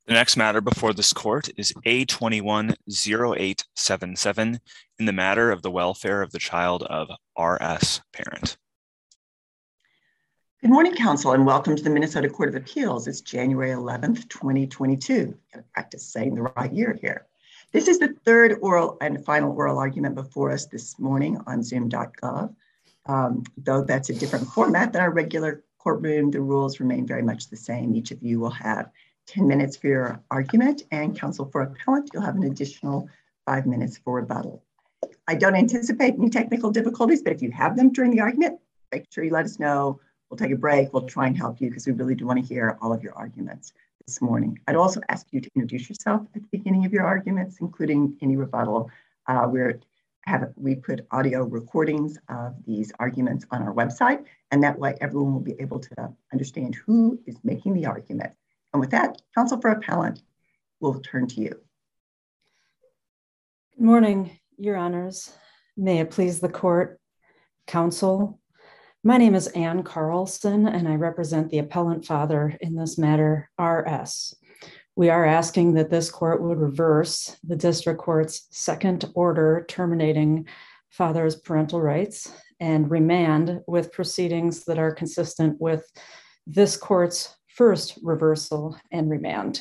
The next matter before this court is A210877 in the matter of the welfare of the child of R.S. parent. Good morning, Council, and welcome to the Minnesota Court of Appeals. It's January 11th, 2022. Gotta practice saying the right year here. This is the third oral and final oral argument before us this morning on Zoom.gov. Though that's a different format than our regular courtroom, the rules remain very much the same. Each of you will have 10 minutes for your argument, and counsel for appellant, you'll have an additional 5 minutes for rebuttal. I don't anticipate any technical difficulties, but if you have them during the argument, make sure you let us know. We'll take a break. We'll try and help you because we really do want to hear all of your arguments this morning. I'd also ask you to introduce yourself at the beginning of your arguments, including any rebuttal. We put audio recordings of these arguments on our website, and that way everyone will be able to understand who is making the argument. And with that, counsel for appellant, we'll turn to you. Good morning, Your Honors. May it please the court, counsel. My name is Ann Carlson, and I represent the appellant father in this matter, R.S. We are asking that this court would reverse the district court's second order terminating father's parental rights and remand with proceedings that are consistent with this court's first reversal and remand.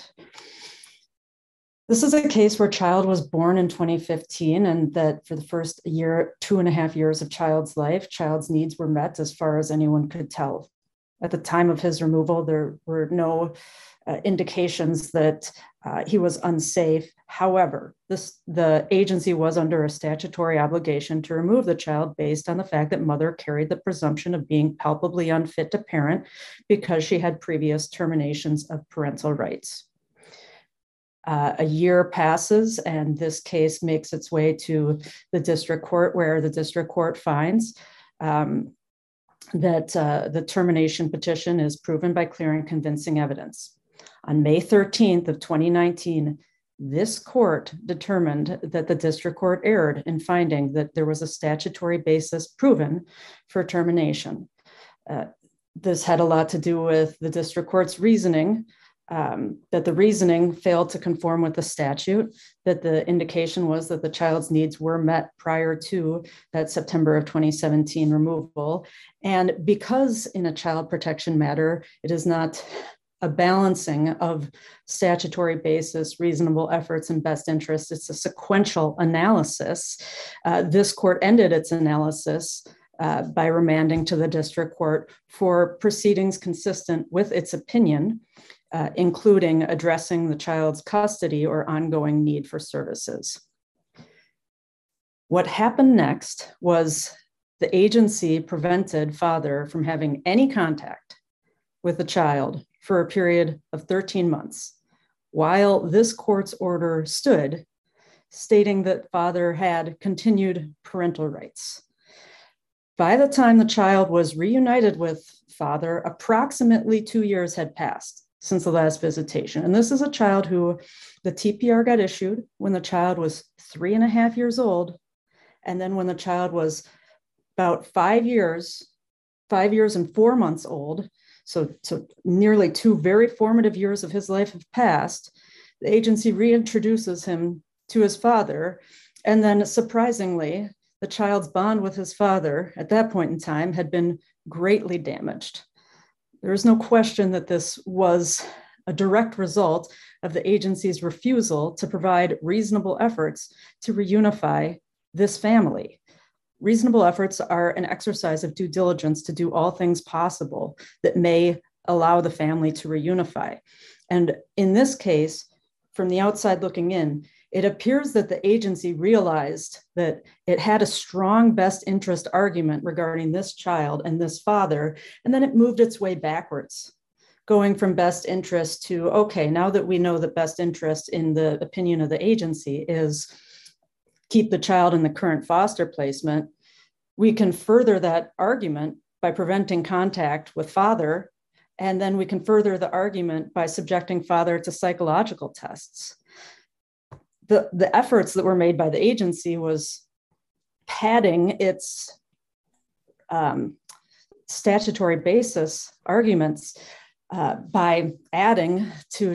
This is a case where child was born in 2015, and that for the first year, 2.5 years of child's life, child's needs were met as far as anyone could tell. At the time of his removal, there were no indications that he was unsafe. However, the agency was under a statutory obligation to remove the child based on the fact that mother carried the presumption of being palpably unfit to parent because she had previous terminations of parental rights. A year passes and this case makes its way to the district court, where the district court finds that the termination petition is proven by clear and convincing evidence. On May 13th of 2019, this court determined that the district court erred in finding that there was a statutory basis proven for termination. This had a lot to do with the district court's reasoning, that the reasoning failed to conform with the statute, that the indication was that the child's needs were met prior to that September of 2017 removal. And because in a child protection matter, it is not a balancing of statutory basis, reasonable efforts, and best interests, it's a sequential analysis. This court ended its analysis by remanding to the district court for proceedings consistent with its opinion, including addressing the child's custody or ongoing need for services. What happened next was the agency prevented father from having any contact with the child for a period of 13 months, while this court's order stood, stating that father had continued parental rights. By the time the child was reunited with father, approximately 2 years had passed since the last visitation. And this is a child who the TPR got issued when the child was 3.5 years old. And then when the child was about 5 years and 4 months old, so nearly 2 very formative years of his life have passed, the agency reintroduces him to his father. And then surprisingly, the child's bond with his father at that point in time had been greatly damaged. There is no question that this was a direct result of the agency's refusal to provide reasonable efforts to reunify this family. Reasonable efforts are an exercise of due diligence to do all things possible that may allow the family to reunify. And in this case, from the outside looking in, it appears that the agency realized that it had a strong best interest argument regarding this child and this father, and then it moved its way backwards, going from best interest to, okay, now that we know that best interest in the opinion of the agency is keep the child in the current foster placement, we can further that argument by preventing contact with father, and then we can further the argument by subjecting father to psychological tests. The efforts that were made by the agency was padding its statutory basis arguments by adding to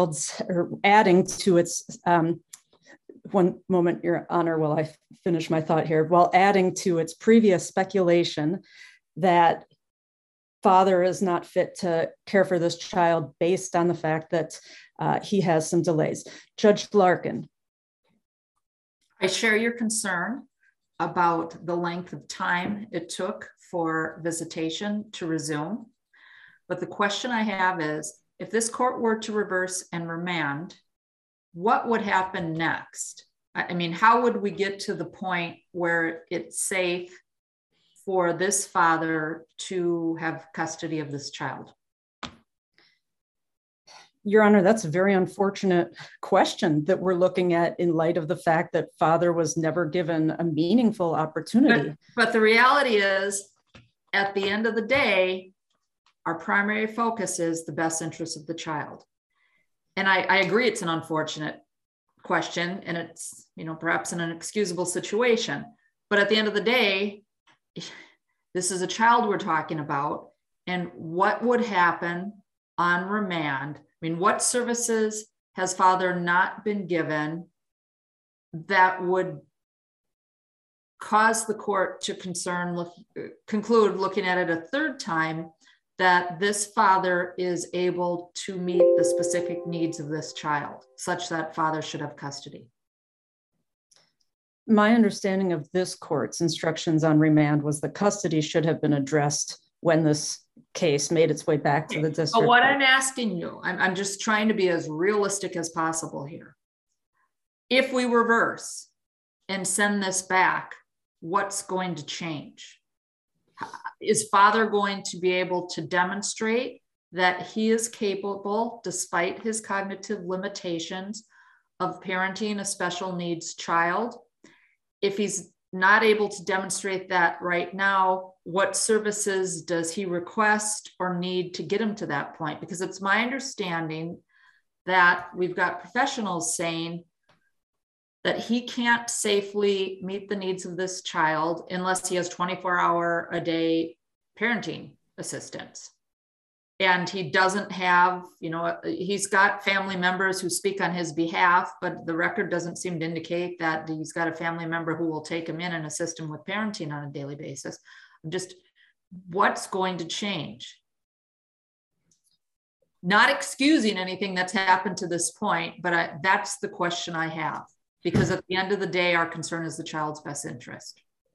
its, one moment, Your Honor, while I finish my thought here, while adding to its previous speculation that father is not fit to care for this child based on the fact that he has some delays. Judge Larkin. I share your concern about the length of time it took for visitation to resume. But the question I have is, if this court were to reverse and remand, what would happen next? I mean, how would we get to the point where it's safe for this father to have custody of this child? Your Honor, that's a very unfortunate question that we're looking at in light of the fact that father was never given a meaningful opportunity. But the reality is, at the end of the day, our primary focus is the best interest of the child. And I agree it's an unfortunate question, and it's, perhaps in an excusable situation. But at the end of the day, this is a child we're talking about, and what would happen on remand? I mean, what services has father not been given that would cause the court to conclude, looking at it a third time, that this father is able to meet the specific needs of this child, such that father should have custody? My understanding of this court's instructions on remand was that custody should have been addressed when this case made its way back to the district. But what I'm asking you, I'm just trying to be as realistic as possible here. If we reverse and send this back, what's going to change? Is father going to be able to demonstrate that he is capable, despite his cognitive limitations, of parenting a special needs child? If he's not able to demonstrate that right now, what services does he request or need to get him to that point? Because it's my understanding that we've got professionals saying that he can't safely meet the needs of this child unless he has 24-hour-a-day parenting assistance. And he doesn't have, he's got family members who speak on his behalf, but the record doesn't seem to indicate that he's got a family member who will take him in and assist him with parenting on a daily basis. Just what's going to change? Not excusing anything that's happened to this point, but that's the question I have. Because at the end of the day, our concern is the child's best interest.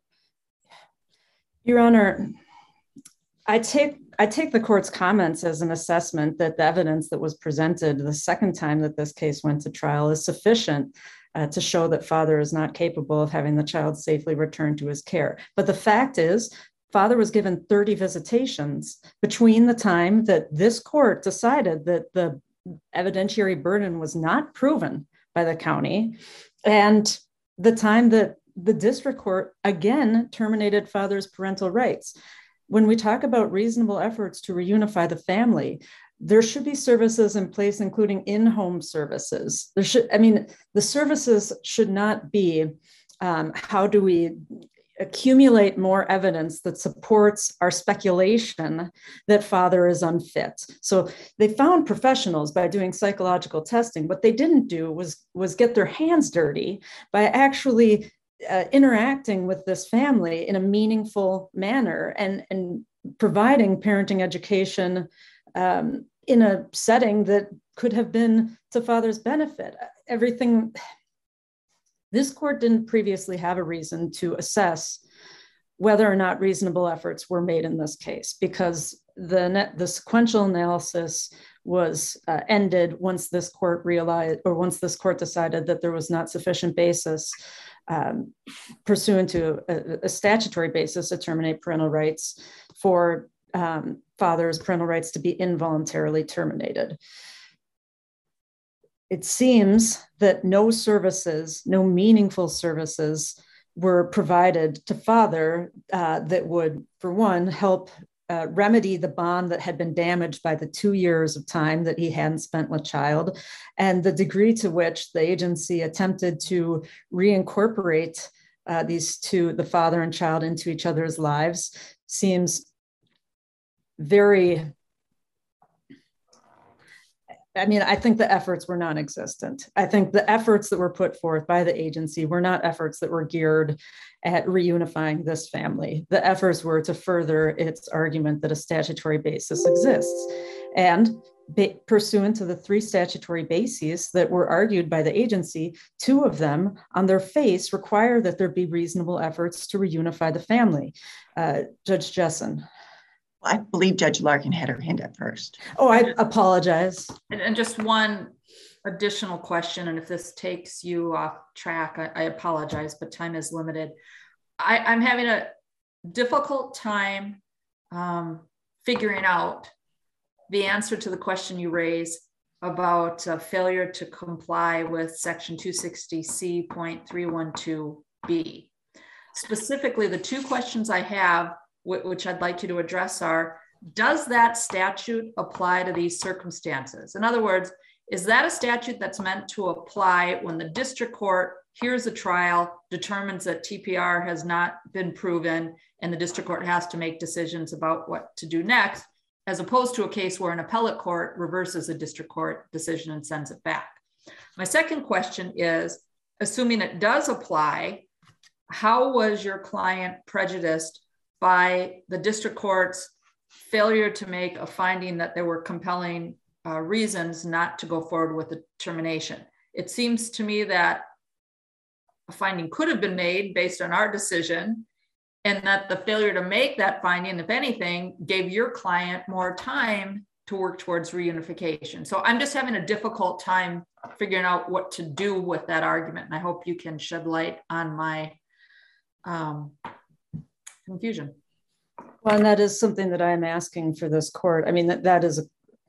Your Honor, I take the court's comments as an assessment that the evidence that was presented the second time that this case went to trial is sufficient to show that father is not capable of having the child safely returned to his care. But the fact is, father was given 30 visitations between the time that this court decided that the evidentiary burden was not proven by the county and the time that the district court again terminated father's parental rights. When we talk about reasonable efforts to reunify the family, there should be services in place, including in-home services. The services should not be, how do we accumulate more evidence that supports our speculation that father is unfit. So they found professionals by doing psychological testing. What they didn't do was get their hands dirty by actually interacting with this family in a meaningful manner and providing parenting education in a setting that could have been to father's benefit. This court didn't previously have a reason to assess whether or not reasonable efforts were made in this case, because the sequential analysis was ended once this court decided that there was not sufficient basis pursuant to a statutory basis to terminate parental rights for father's parental rights to be involuntarily terminated. It seems that no meaningful services were provided to father that would, for one, help remedy the bond that had been damaged by the 2 years of time that he hadn't spent with child, and the degree to which the agency attempted to reincorporate the father and child into each other's lives seems very I think the efforts were non-existent. I think the efforts that were put forth by the agency were not efforts that were geared at reunifying this family. The efforts were to further its argument that a statutory basis exists. And pursuant to the 3 statutory bases that were argued by the agency, 2 of them on their face require that there be reasonable efforts to reunify the family. Judge Jessen. I believe Judge Larkin had her hand up first. Oh, I apologize. And just one additional question, and if this takes you off track, I apologize, but time is limited. I'm having a difficult time figuring out the answer to the question you raised about failure to comply with section 260C.312B. Specifically, the 2 questions I have, which I'd like you to address, are, does that statute apply to these circumstances? In other words, is that a statute that's meant to apply when the district court hears a trial, determines that TPR has not been proven, and the district court has to make decisions about what to do next, as opposed to a case where an appellate court reverses a district court decision and sends it back? My second question is, assuming it does apply, how was your client prejudiced by the district court's failure to make a finding that there were compelling reasons not to go forward with the termination? It seems to me that a finding could have been made based on our decision, and that the failure to make that finding, if anything, gave your client more time to work towards reunification. So I'm just having a difficult time figuring out what to do with that argument. And I hope you can shed light on my confusion. Well, and that is something that I'm asking for this court. That is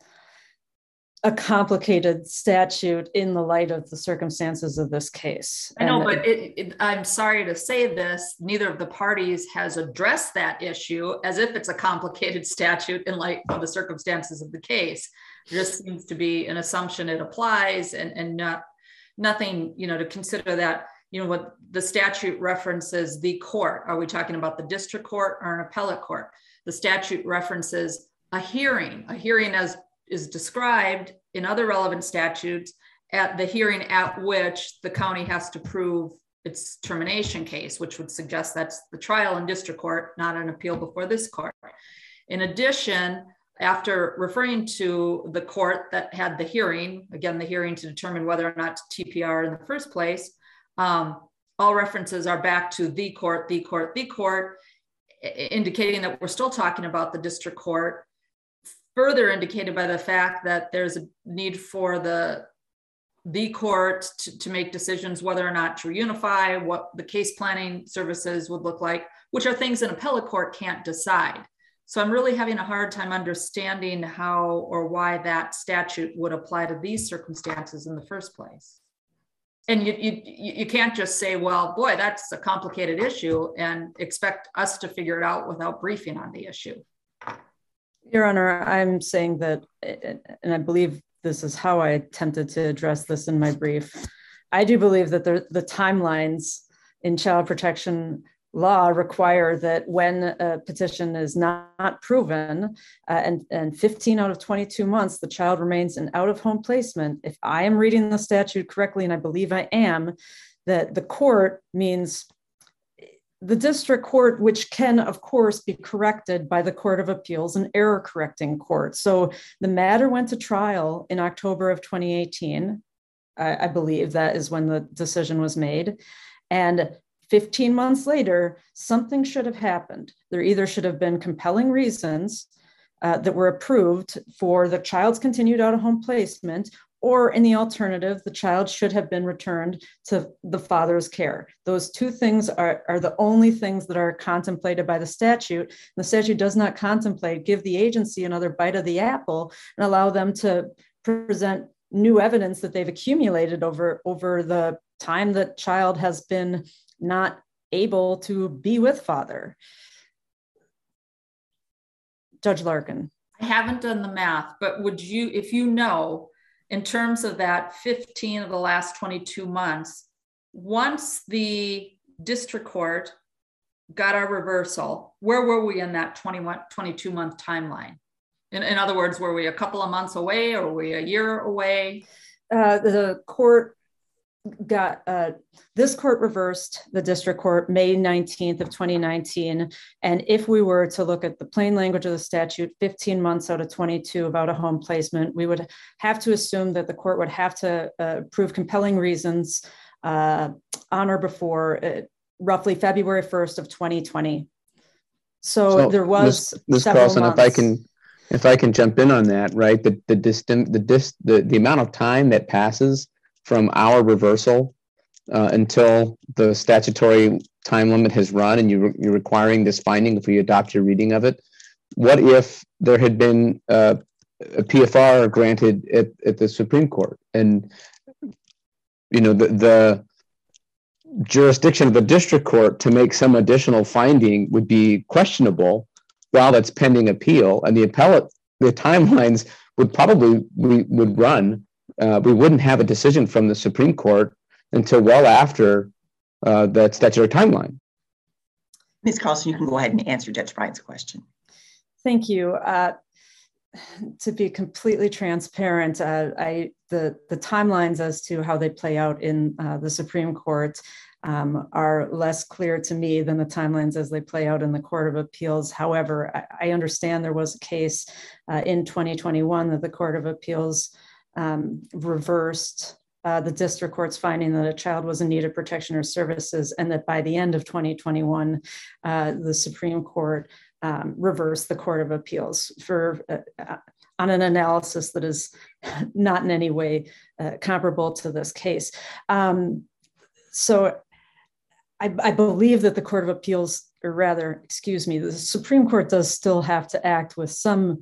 a complicated statute in the light of the circumstances of this case. I know, but I'm sorry to say this, neither of the parties has addressed that issue as if it's a complicated statute in light of the circumstances of the case. There just seems to be an assumption it applies and nothing, to consider that, what the statute references the court. Are we talking about the district court or an appellate court? The statute references a hearing as is described in other relevant statutes at the hearing at which the county has to prove its termination case, which would suggest that's the trial in district court, not an appeal before this court. In addition, after referring to the court that had the hearing, again, the hearing to determine whether or not to TPR in the first place, all references are back to the court, indicating that we're still talking about the district court, further indicated by the fact that there's a need for the court to make decisions whether or not to reunify, what the case planning services would look like, which are things an appellate court can't decide. So I'm really having a hard time understanding how or why that statute would apply to these circumstances in the first place. And you can't just say, well, boy, that's a complicated issue, and expect us to figure it out without briefing on the issue. Your Honor, I'm saying that, and I believe this is how I attempted to address this in my brief. I do believe that the timelines in child protection law require that when a petition is not proven and 15 out of 22 months, the child remains in out-of-home placement. If I am reading the statute correctly, and I believe I am, that the court means the district court, which can, of course, be corrected by the Court of Appeals, an error correcting court. So the matter went to trial in October of 2018. I believe that is when the decision was made. And 15 months later, something should have happened. There either should have been compelling reasons that were approved for the child's continued out-of-home placement, or in the alternative, the child should have been returned to the father's care. Those 2 things are the only things that are contemplated by the statute. The statute does not contemplate give the agency another bite of the apple and allow them to present new evidence that they've accumulated over the time that child has been not able to be with father. Judge Larkin. I haven't done the math, but would you, if you know, in terms of that 15 of the last 22 months, once the district court got our reversal, where were we in that 22-month timeline? In other words, were we a couple of months away or were we a year away? The court got, this court reversed the district court May 19th of 2019. And if we were to look at the plain language of the statute, 15 months out of 22 of out of home placement, we would have to assume that the court would have to prove compelling reasons on or before roughly February 1st of 2020. So there was Ms. several Carlson, months. if I can jump in on that, right? The amount of time that passes from our reversal until the statutory time limit has run, and you're requiring this finding if we adopt your reading of it. What if there had been a PFR granted at the Supreme Court, and the jurisdiction of the district court to make some additional finding would be questionable while that's pending appeal, and the timelines would probably would run. We wouldn't have a decision from the Supreme Court until well after that statutory timeline. Ms. Carlson, you can go ahead and answer Judge Bryant's question. Thank you. To be completely transparent, the timelines as to how they play out in the Supreme Court are less clear to me than the timelines as they play out in the Court of Appeals. However, I understand there was a case in 2021 that the Court of Appeals reversed the district court's finding that a child was in need of protection or services, and that by the end of 2021, the Supreme Court reversed the Court of Appeals for on an analysis that is not in any way comparable to this case. So I believe that the Court of Appeals, or rather, excuse me, the Supreme Court does still have to act with some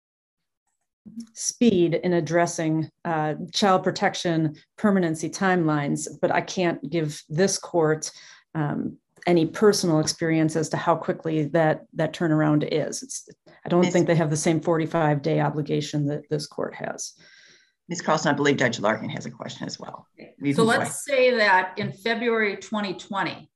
speed in addressing child protection permanency timelines, but I can't give this court any personal experience as to how quickly that turnaround is. I don't think they have the same 45-day obligation that this court has. Ms. Carlson, I believe Judge Larkin has a question as well. So let's say that in February 2020,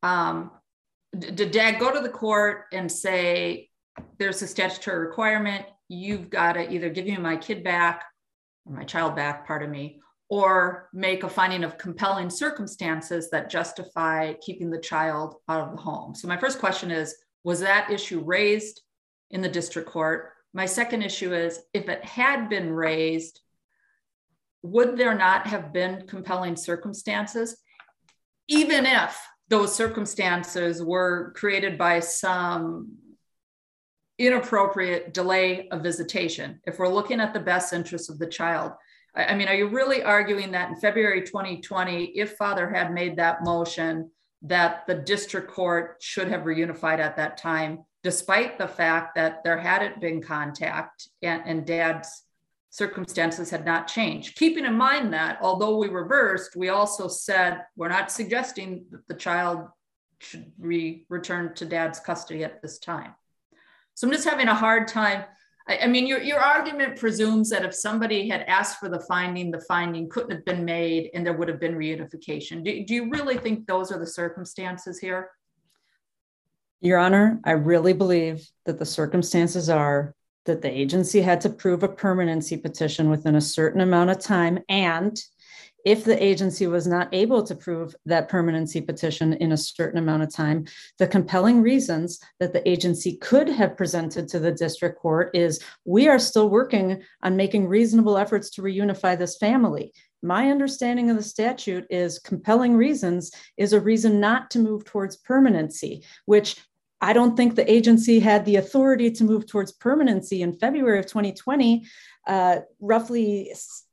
did Dad go to the court and say, there's a statutory requirement, you've got to either give me my kid back, or my child back, pardon me, or make a finding of compelling circumstances that justify keeping the child out of the home? So my first question is, was that issue raised in the district court? My second issue is, if it had been raised, would there not have been compelling circumstances, even if those circumstances were created by some inappropriate delay of visitation? If we're looking at the best interests of the child, I mean, are you really arguing that in February 2020, if father had made that motion, that the district court should have reunified at that time, despite the fact that there hadn't been contact and Dad's circumstances had not changed? Keeping in mind that although we reversed, we also said we're not suggesting that the child should return to Dad's custody at this time. So I'm just having a hard time. I mean, your argument presumes that if somebody had asked for the finding couldn't have been made and there would have been reunification. Do you really think those are the circumstances here? Your Honor, I really believe that the circumstances are that the agency had to prove a permanency petition within a certain amount of time. And if the agency was not able to prove that permanency petition in a certain amount of time, the compelling reasons that the agency could have presented to the district court is, we are still working on making reasonable efforts to reunify this family. My understanding of the statute is compelling reasons is a reason not to move towards permanency, which I don't think the agency had the authority to move towards permanency in February of 2020, roughly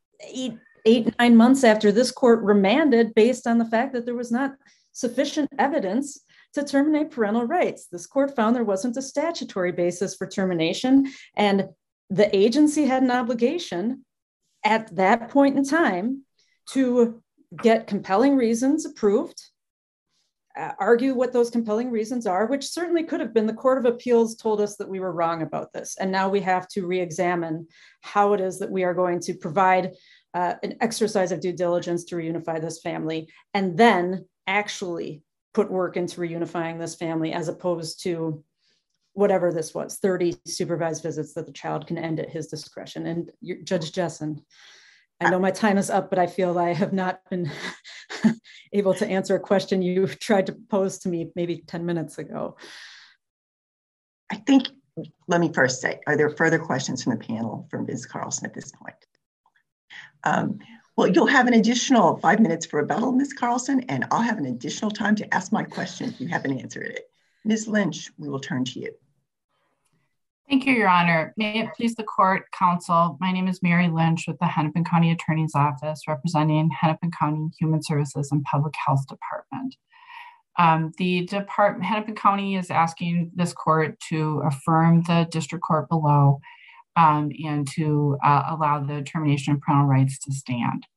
8-9 months after this court remanded based on the fact that there was not sufficient evidence to terminate parental rights. This court found there wasn't a statutory basis for termination, and the agency had an obligation at that point in time to get compelling reasons approved, argue what those compelling reasons are, which certainly could have been the Court of Appeals told us that we were wrong about this. And now we have to re-examine how it is that we are going to provide an exercise of due diligence to reunify this family, and then actually put work into reunifying this family, as opposed to whatever this was, 30 supervised visits that the child can end at his discretion. And Judge Jessen, I know my time is up, but I feel I have not been able to answer a question you tried to pose to me maybe 10 minutes ago. I think, let me first say, are there further questions from the panel for Ms. Carlson at this point? Well, you'll have an additional 5 minutes for rebuttal, Ms. Carlson, and I'll have an additional time to ask my question if you haven't answered it. Ms. Lynch, we will turn to you. Thank you, Your Honor. May it please the court, counsel. My name is Mary Lynch with the Hennepin County Attorney's Office, representing Hennepin County Human Services and Public Health Department. Hennepin County is asking this court to affirm the district court below and to allow the termination of parental rights to stand.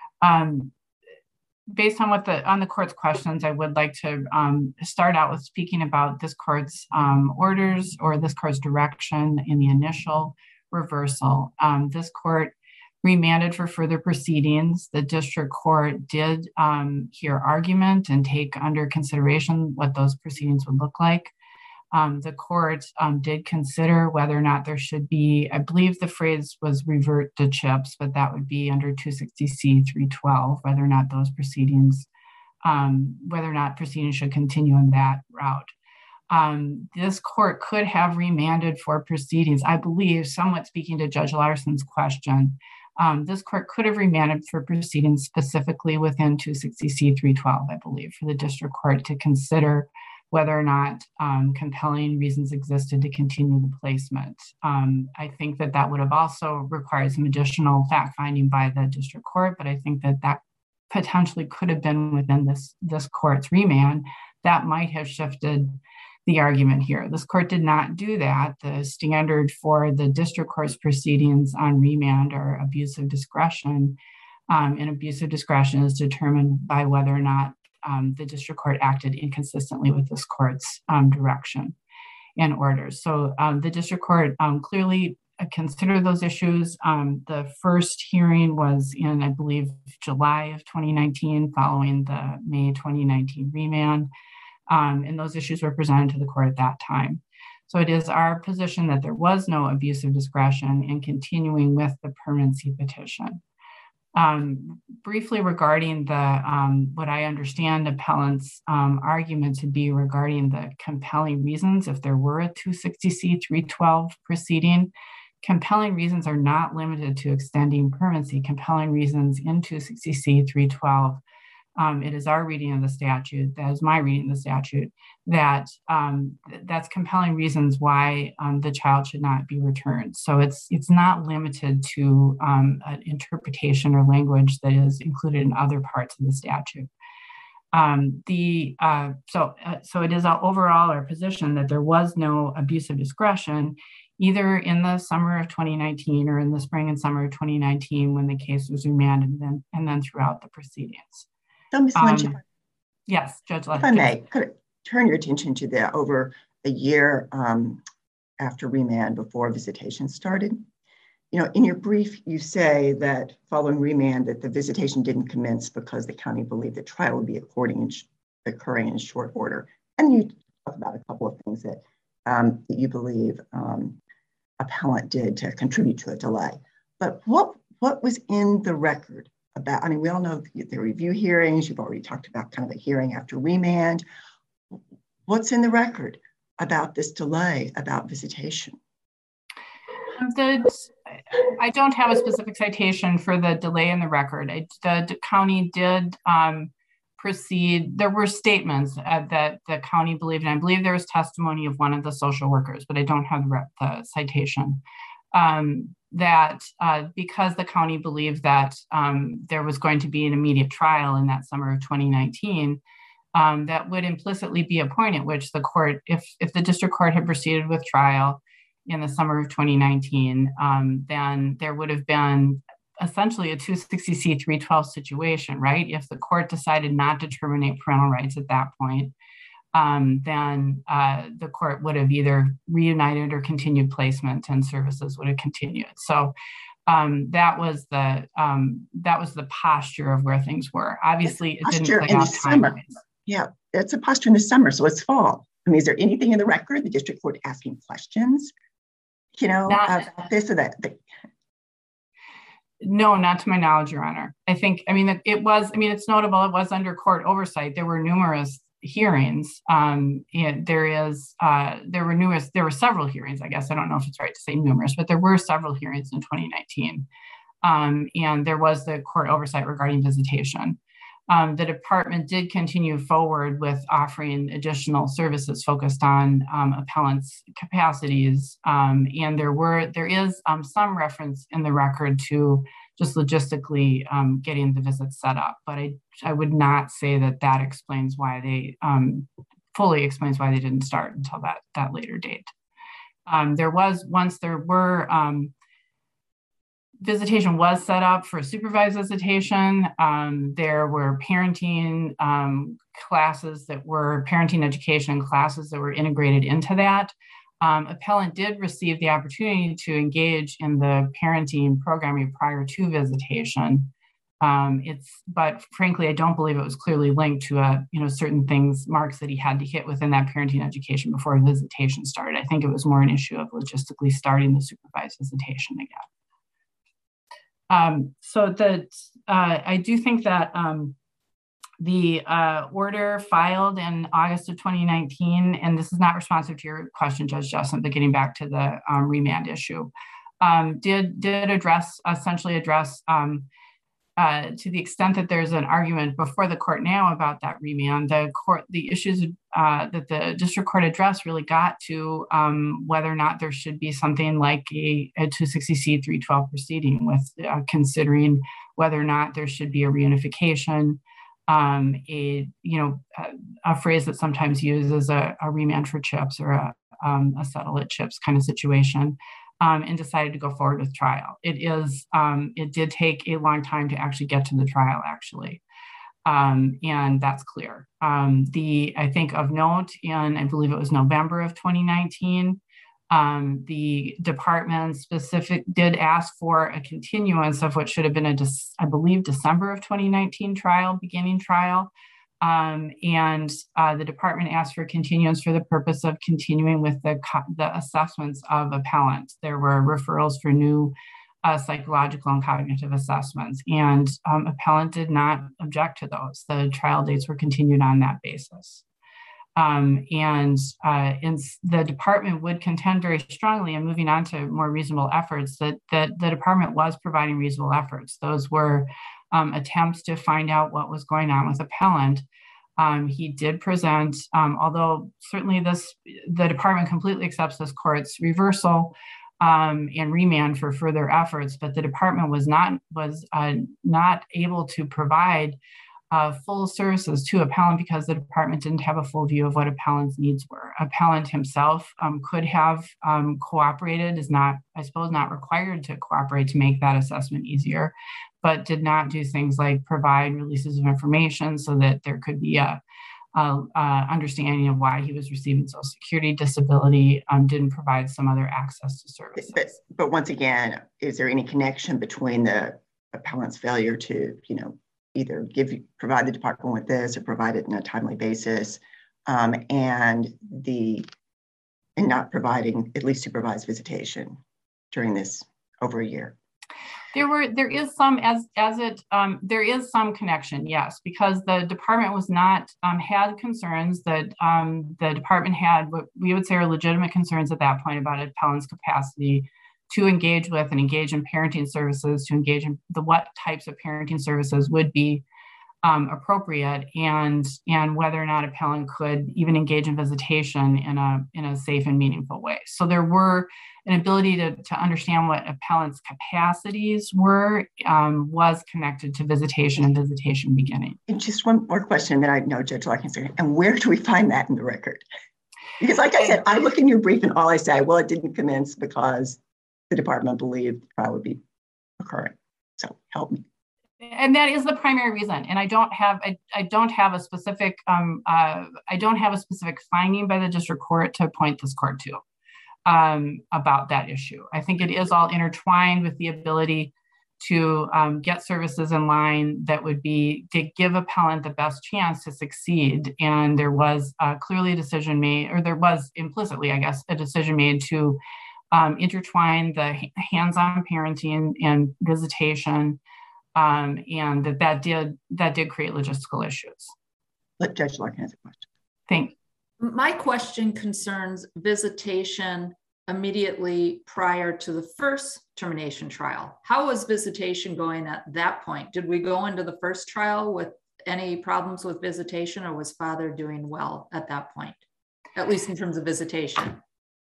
Based on the court's questions, I would like to start out with speaking about this court's orders or this court's direction in the initial reversal. This court remanded for further proceedings. The district court did hear argument and take under consideration what those proceedings would look like. The court did consider whether or not there should be, I believe the phrase was revert to CHIPS, but that would be under 260C 312, whether or not those proceedings, should continue in that route. This court could have remanded for proceedings, I believe, somewhat speaking to Judge Larson's question, this court could have remanded for proceedings specifically within 260C 312, I believe, for the district court to consider whether or not compelling reasons existed to continue the placement. I think that would have also required some additional fact-finding by the district court, but I think that potentially could have been within this court's remand. That might have shifted the argument here. This court did not do that. The standard for the district court's proceedings on remand are abuse of discretion, and abuse of discretion is determined by whether or not the district court acted inconsistently with this court's direction and orders. So the district court clearly considered those issues. The first hearing was in, I believe, July of 2019, following the May 2019 remand. And those issues were presented to the court at that time. So it is our position that there was no abuse of discretion in continuing with the permanency petition. Briefly regarding what I understand appellant's argument to be regarding the compelling reasons, if there were a 260C 312 proceeding, compelling reasons are not limited to extending permanency. Compelling reasons in 260C 312, it is our reading of the statute, that is my reading of the statute, that that's compelling reasons why the child should not be returned. So it's not limited to an interpretation or language that is included in other parts of the statute. So it is overall our position that there was no abuse of discretion, either in the summer of 2019 or in the spring and summer of 2019 when the case was remanded, and then throughout the proceedings. So, Ms. Lynch, yes, Judge Lester. If I may, could I turn your attention to the over a year after remand before visitation started? You know, in your brief, you say that following remand that the visitation didn't commence because the county believed the trial would be occurring in short order. And you talk about a couple of things that you believe appellant did to contribute to a delay. But what was in the record about, I mean, we all know the review hearings, you've already talked about kind of a hearing after remand. What's in the record about this delay, about visitation? I don't have a specific citation for the delay in the record. The county did proceed. There were statements that the county believed, and I believe there was testimony of one of the social workers, but I don't have the citation, that because the county believed that there was going to be an immediate trial in that summer of 2019, that would implicitly be a point at which the court, if the district court had proceeded with trial in the summer of 2019, then there would have been essentially a 260C 312 situation, right? If the court decided not to terminate parental rights at that point, then the court would have either reunited or continued placement, and services would have continued. So that was the posture of where things were. Obviously, it didn't play out time-wise. Yeah, it's a posture in the summer, so it's fall. I mean, is there anything in the record, the district court asking questions, about this or that? No, not to my knowledge, Your Honor. It's notable, it was under court oversight. There were numerous hearings. There were several hearings, I guess. I don't know if it's right to say numerous, but there were several hearings in 2019. And there was the court oversight regarding visitation. The department did continue forward with offering additional services focused on appellants' capacities. And there is some reference in the record to just logistically getting the visits set up. But I would not say that explains why they fully explains why they didn't start until that later date. Visitation was set up for supervised visitation. There were parenting classes parenting education classes that were integrated into that. Appellant did receive the opportunity to engage in the parenting programming prior to visitation. But frankly, I don't believe it was clearly linked to certain marks that he had to hit within that parenting education before visitation started. I think it was more an issue of logistically starting the supervised visitation again. I do think that the order filed in August of 2019, and this is not responsive to your question, Judge Jessup, but getting back to the remand issue, did essentially address to the extent that there's an argument before the court now about that remand, the issues that the district court addressed really got to whether or not there should be something like a 260C 312 proceeding with considering whether or not there should be a reunification, a phrase that sometimes uses a remand for chips or a settle at chips kind of situation. And decided to go forward with trial. It did take a long time to actually get to the trial, actually. And that's clear. I think of note, and I believe it was November of 2019, the department did ask for a continuance of what should have been I believe December of 2019 beginning trial. And the department asked for continuance for the purpose of continuing with the assessments of appellants. There were referrals for new psychological and cognitive assessments, and appellant did not object to those. The trial dates were continued on that basis. And the department would contend very strongly, and moving on to more reasonable efforts, that the department was providing reasonable efforts. Those were attempts to find out what was going on with appellant. He did present, although certainly the department completely accepts this court's reversal and remand for further efforts, but the department was not able to provide full services to appellant because the department didn't have a full view of what appellant's needs were. Appellant himself could have cooperated, is not required to cooperate to make that assessment easier, but did not do things like provide releases of information so that there could be a understanding of why he was receiving Social Security disability, didn't provide some other access to services. But once again, is there any connection between the appellant's failure to, either provide the department with this or provide it in a timely basis, and not providing at least supervised visitation during this over a year? There is some there is some connection, yes, because the department was not had concerns that the department had what we would say are legitimate concerns at that point about appellant's capacity to engage with and engage in parenting services, to engage in what types of parenting services would be appropriate, and whether or not appellant could even engage in visitation in a safe and meaningful way. So there were an ability to understand what appellant's capacities were, was connected to visitation and visitation beginning. And just one more question that I know Judge Larkin's saying, and where do we find that in the record? Because like I said, I look in your brief and all I say, well, it didn't commence because the department believed the trial would be occurring. So help me. And that is the primary reason. And I don't have a specific finding by the district court to point this court to about that issue. I think it is all intertwined with the ability to get services in line that would be to give appellant the best chance to succeed. And there was clearly a decision made, or there was implicitly, I guess, a decision made to intertwine the hands-on parenting and visitation, and that did create logistical issues. Let Judge Larkin has a question. Thank you. My question concerns visitation immediately prior to the first termination trial. How was visitation going at that point? Did we go into the first trial with any problems with visitation, or was father doing well at that point, at least in terms of visitation?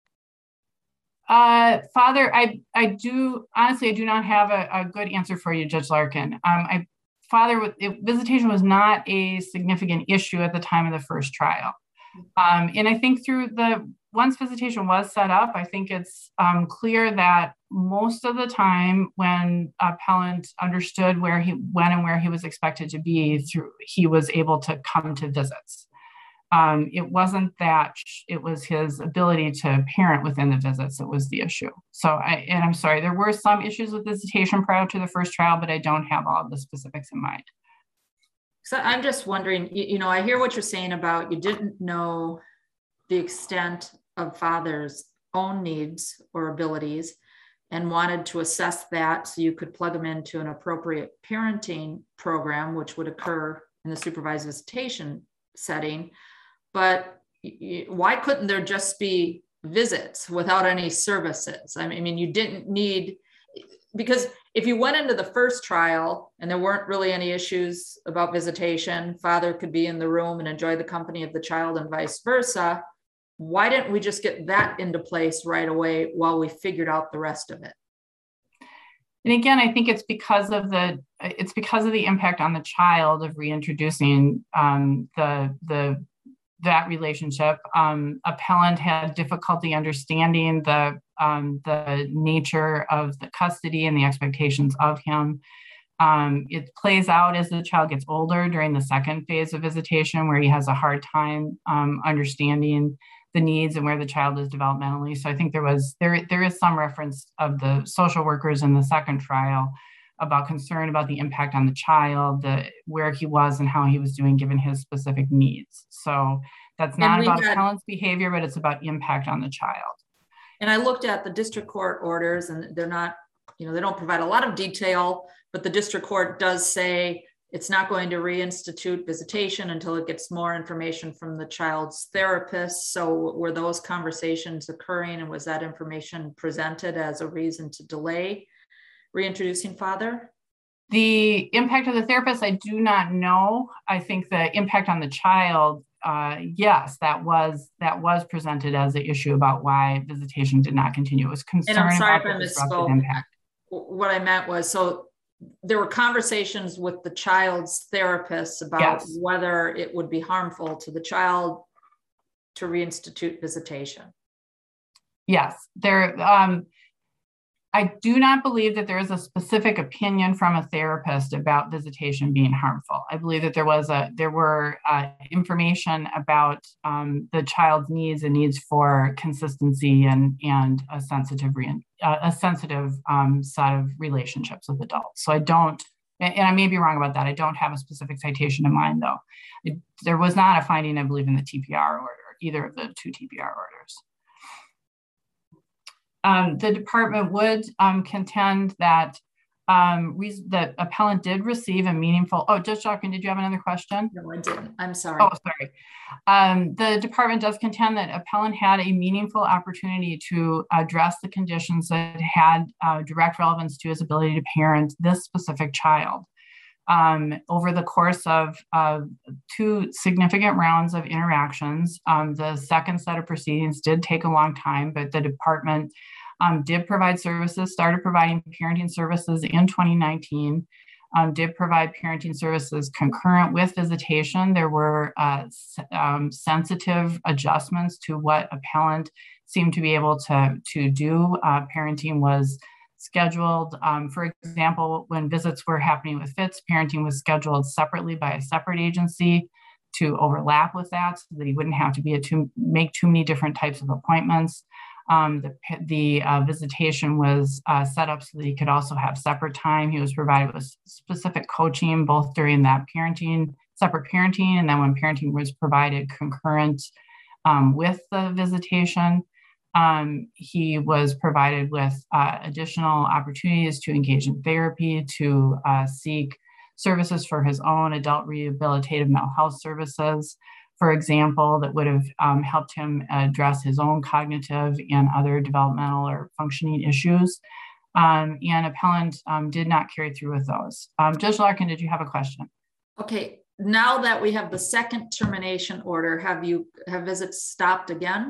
Father, I do not have a good answer for you, Judge Larkin. Visitation was not a significant issue at the time of the first trial. And I think once visitation was set up, I think it's clear that most of the time when appellant understood when and where he was expected to be, he was able to come to visits. It wasn't that it was his ability to parent within the visits that was the issue. And I'm sorry, there were some issues with visitation prior to the first trial, but I don't have all of the specifics in mind. So I'm just wondering, I hear what you're saying about you didn't know the extent of father's own needs or abilities and wanted to assess that so you could plug them into an appropriate parenting program, which would occur in the supervised visitation setting. But why couldn't there just be visits without any services? I mean, you didn't need, because if you went into the first trial and there weren't really any issues about visitation, father could be in the room and enjoy the company of the child and vice versa. Why didn't we just get that into place right away while we figured out the rest of it? And again, I think it's because of the impact on the child of reintroducing that relationship. Appellant had difficulty understanding the nature of the custody and the expectations of him. It plays out as the child gets older during the second phase of visitation, where he has a hard time understanding the needs and where the child is developmentally. So I think there is some reference of the social workers in the second trial about concern about the impact on the child, where he was and how he was doing given his specific needs. So that's not about appellant's behavior, but it's about impact on the child. And I looked at the district court orders, and they're not, they don't provide a lot of detail, but the district court does say it's not going to reinstitute visitation until it gets more information from the child's therapist. So were those conversations occurring, and was that information presented as a reason to delay reintroducing father? The impact of the therapist, I do not know. I think the impact on the child, yes, that was presented as the issue about why visitation did not continue. It was concern. And I'm sorry if I misspoke. Impact. What I meant was, so there were conversations with the child's therapist about whether it would be harmful to the child to reinstitute visitation. Yes, I do not believe that there is a specific opinion from a therapist about visitation being harmful. I believe that there were information about the child's needs and needs for consistency and a sensitive set of relationships with adults. So I don't, and I may be wrong about that. I don't have a specific citation in mind, though. There was not a finding, I believe, in the TPR order, either of the two TPR orders. The department would contend that the appellant did receive a meaningful, Judge Larkin, did you have another question? No, I didn't. I'm sorry. Oh, sorry. The department does contend that appellant had a meaningful opportunity to address the conditions that had direct relevance to his ability to parent this specific child. Over the course of two significant rounds of interactions, the second set of proceedings did take a long time, but the department did provide services, started providing parenting services in 2019, did provide parenting services concurrent with visitation. There were sensitive adjustments to what appellant seemed to be able to do. Parenting was scheduled. For example, when visits were happening with Fitz, parenting was scheduled separately by a separate agency to overlap with that so that he wouldn't have to make too many different types of appointments. The visitation was set up so that he could also have separate time. He was provided with specific coaching, both during that separate parenting, and then when parenting was provided concurrent with the visitation. He was provided with additional opportunities to engage in therapy, to seek services for his own adult rehabilitative mental health services, for example, that would have helped him address his own cognitive and other developmental or functioning issues. And appellant did not carry through with those. Judge Larkin, did you have a question? Okay, now that we have the second termination order, have visits stopped again?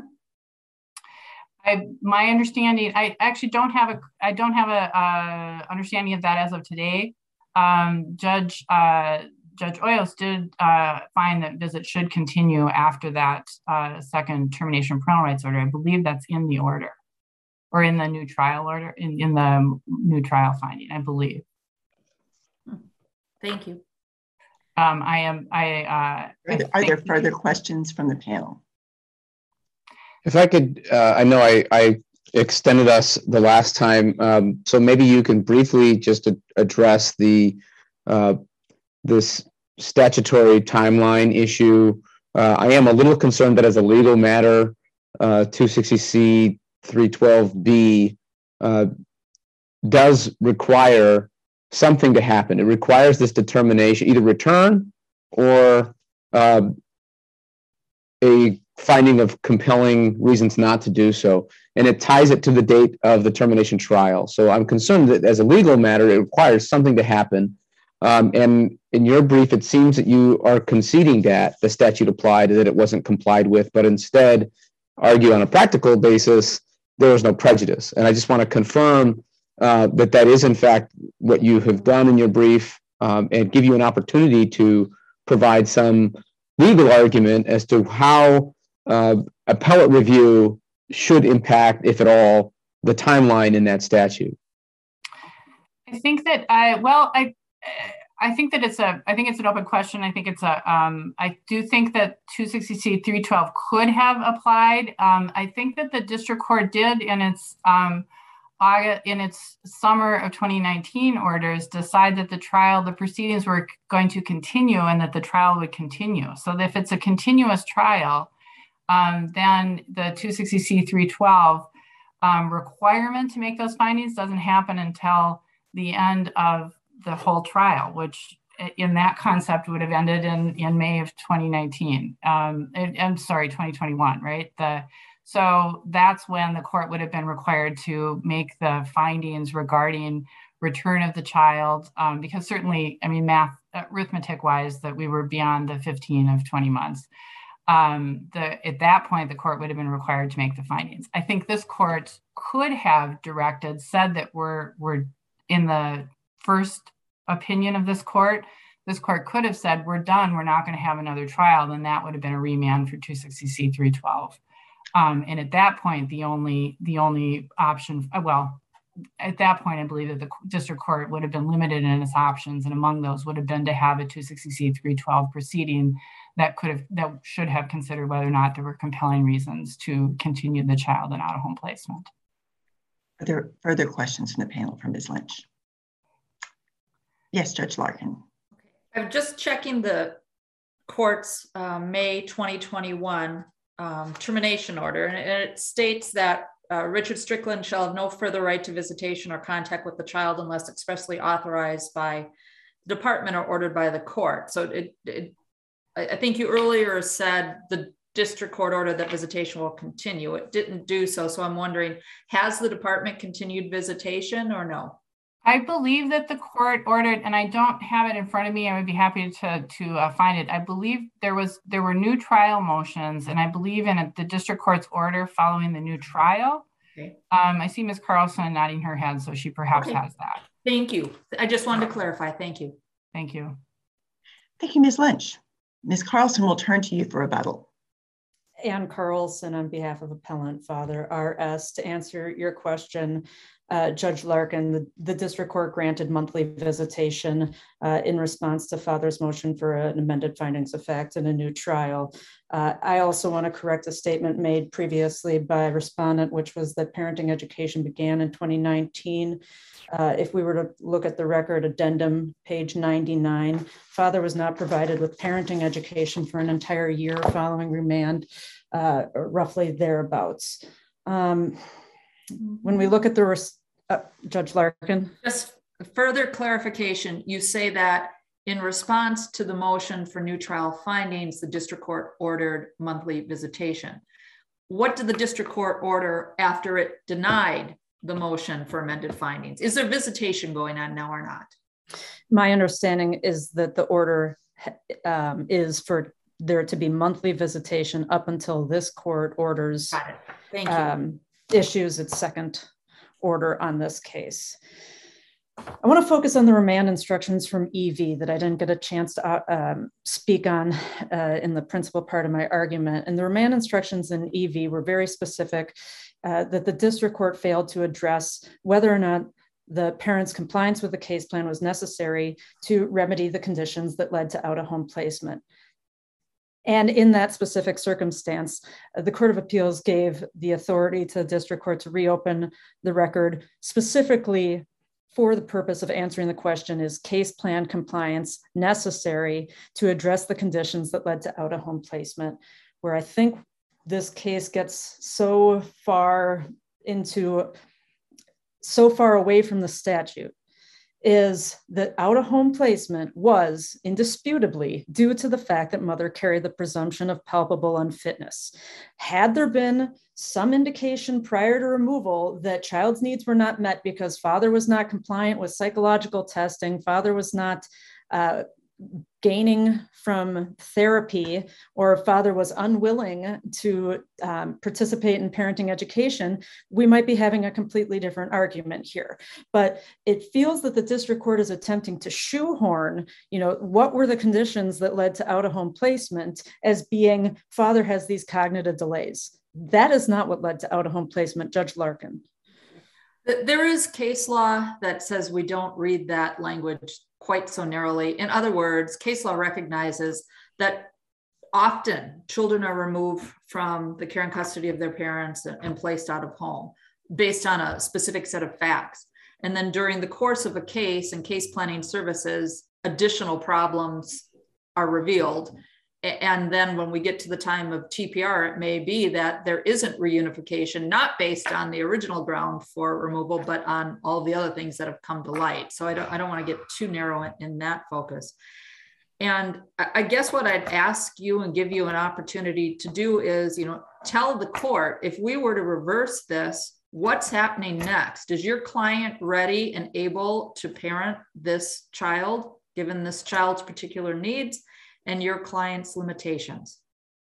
My understanding, I actually don't have a understanding of that as of today. Judge Hoyos did find that visits should continue after that second termination of parental rights order. I believe that's in the order, or in the new trial order, in the new trial finding, I believe. Thank you. Are there further questions from the panel? If I could, I know I extended us the last time, so maybe you can briefly just address this statutory timeline issue. I am a little concerned that as a legal matter, 260C 312B does require something to happen. It requires this determination, either return or a finding of compelling reasons not to do so. And it ties it to the date of the termination trial. So I'm concerned that as a legal matter, it requires something to happen. And in your brief, it seems that you are conceding that the statute applied, that it wasn't complied with, but instead argue on a practical basis, there was no prejudice. And I just want to confirm that is in fact what you have done in your brief, and give you an opportunity to provide some legal argument as to how appellate review should impact, if at all, the timeline in that statute. I think that I think it's an open question. I think I do think that 260C 312 could have applied. I think that the district court did in its summer of 2019 orders decide that the proceedings were going to continue and that the trial would continue. So if it's a continuous trial, then the 260C 312 requirement to make those findings doesn't happen until the end of the whole trial, which in that concept would have ended in May of 2019. I'm sorry, 2021, right? So that's when the court would have been required to make the findings regarding return of the child, because certainly, I mean, arithmetic-wise, that we were beyond the 15 of 20 months. At that point, the court would have been required to make the findings. I think this court could have said that we're in the first opinion of this court could have said, we're done, we're not going to have another trial, then that would have been a remand for 260C 312. And at that point, the only option, at that point, I believe that the district court would have been limited in its options, and among those would have been to have a 260C 312 proceeding that should have considered whether or not there were compelling reasons to continue the child in out-of-home placement. Are there further questions from the panel from Ms. Lynch? Yes, Judge Larkin. Okay. I'm just checking the court's May 2021 termination order, and it states that Richard Strickland shall have no further right to visitation or contact with the child unless expressly authorized by the department or ordered by the court. So I think you earlier said the district court ordered that visitation will continue. It didn't do so. So I'm wondering, has the department continued visitation or no? I believe that the court ordered, and I don't have it in front of me. I would be happy to find it. I believe there were new trial motions, and I believe in the district court's order following the new trial. Okay. I see Ms. Carlson nodding her head, so she perhaps has that. Thank you. I just wanted to clarify. Thank you. Thank you. Thank you, Ms. Lynch. Ms. Carlson will turn to you for rebuttal. Ann Carlson on behalf of Appellant Father R.S. to answer your question. Judge Larkin, the district court granted monthly visitation in response to father's motion for an amended findings of fact and a new trial. I also want to correct a statement made previously by respondent, which was that parenting education began in 2019. If we were to look at the record addendum, page 99, father was not provided with parenting education for an entire year following remand, roughly thereabouts. When we look at the, Judge Larkin. Just further clarification, you say that in response to the motion for new trial findings, the district court ordered monthly visitation. What did the district court order after it denied the motion for amended findings? Is there visitation going on now or not? My understanding is that the order is for there to be monthly visitation up until this court orders. Got it. Thank you. Issues its second order on this case. I want to focus on the remand instructions from EV that I didn't get a chance to speak on in the principal part of my argument. And the remand instructions in EV were very specific that the district court failed to address whether or not the parent's compliance with the case plan was necessary to remedy the conditions that led to out-of-home placement. And in that specific circumstance, the Court of Appeals gave the authority to the district court to reopen the record specifically for the purpose of answering the question, is case plan compliance necessary to address the conditions that led to out-of-home placement? Where I think this case gets so far away from the statute is that out-of-home placement was indisputably due to the fact that mother carried the presumption of palpable unfitness. Had there been some indication prior to removal that child's needs were not met because father was not compliant with psychological testing, father was not gaining from therapy, or father was unwilling to participate in parenting education, we might be having a completely different argument here. But it feels that the district court is attempting to shoehorn, what were the conditions that led to out-of-home placement as being father has these cognitive delays. That is not what led to out-of-home placement, Judge Larkin. There is case law that says we don't read that language quite so narrowly. In other words, case law recognizes that often children are removed from the care and custody of their parents and placed out of home based on a specific set of facts. And then during the course of a case and case planning services, additional problems are revealed. And then when we get to the time of TPR, it may be that there isn't reunification, not based on the original ground for removal, but on all the other things that have come to light. So I don't want to get too narrow in that focus. And I guess what I'd ask you and give you an opportunity to do is, tell the court, if we were to reverse this, what's happening next? Is your client ready and able to parent this child, given this child's particular needs and your client's limitations?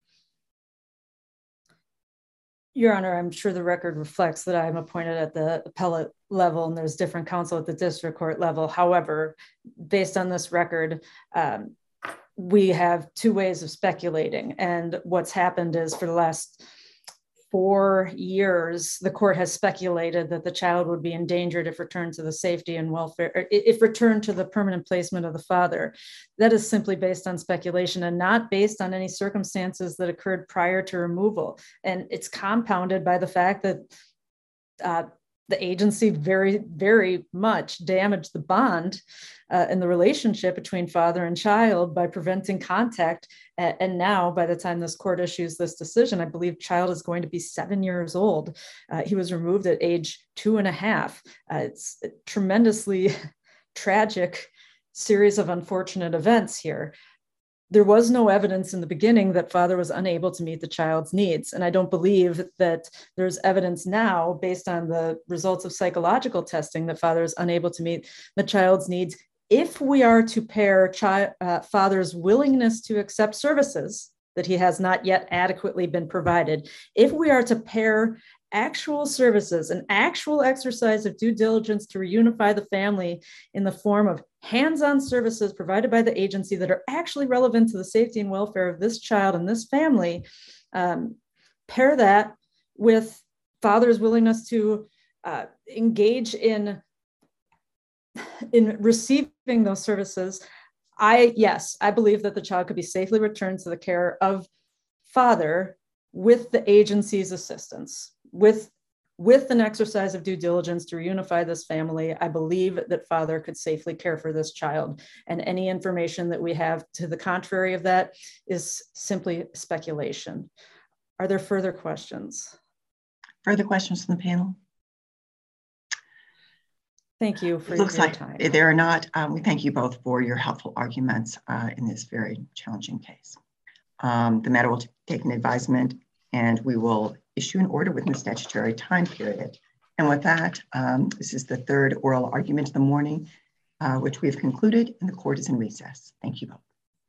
Your Honor, I'm sure the record reflects that I'm appointed at the appellate level and there's different counsel at the district court level. However, based on this record, we have two ways of speculating. And what's happened is for the last 4 years, the court has speculated that the child would be endangered if returned to the safety and welfare, if returned to the permanent placement of the father. That is simply based on speculation and not based on any circumstances that occurred prior to removal. And it's compounded by the fact that the agency very, very much damaged the bond in the relationship between father and child by preventing contact. And now, by the time this court issues this decision, I believe child is going to be 7 years old. He was removed at age 2.5. It's a tremendously tragic series of unfortunate events here. There was no evidence in the beginning that father was unable to meet the child's needs. And I don't believe that there's evidence now based on the results of psychological testing that father is unable to meet the child's needs. If we are to pair father's willingness to accept services that he has not yet adequately been provided, if we are to pair actual services, an actual exercise of due diligence to reunify the family in the form of hands-on services provided by the agency that are actually relevant to the safety and welfare of this child and this family, pair that with father's willingness to engage in receiving those services, I believe that the child could be safely returned to the care of father with the agency's assistance, with an exercise of due diligence to reunify this family. I believe that father could safely care for this child, and any information that we have to the contrary of that is simply speculation. Are there further questions? Further questions from the panel? Thank you for your time. There are not. We thank you both for your helpful arguments in this very challenging case. The matter will take an advisement, and we will issue an order within the statutory time period. And with that, this is the third oral argument of the morning, which we have concluded, and the court is in recess. Thank you both.